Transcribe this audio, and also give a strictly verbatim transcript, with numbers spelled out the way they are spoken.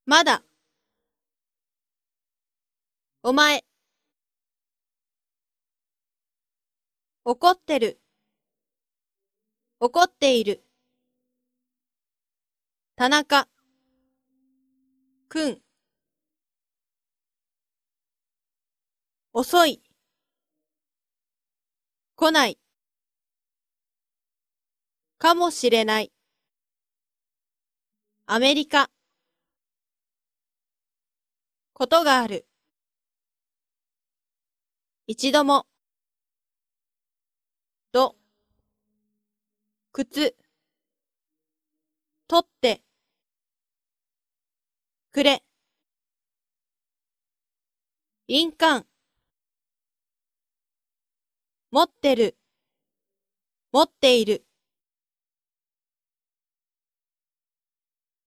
まだ、お前、怒ってる、怒っている。田中、くん、遅い、来ない、かもしれない。アメリカ、ことがある。一度も、ど、靴、取って、くれ。印鑑、持ってる、持っている。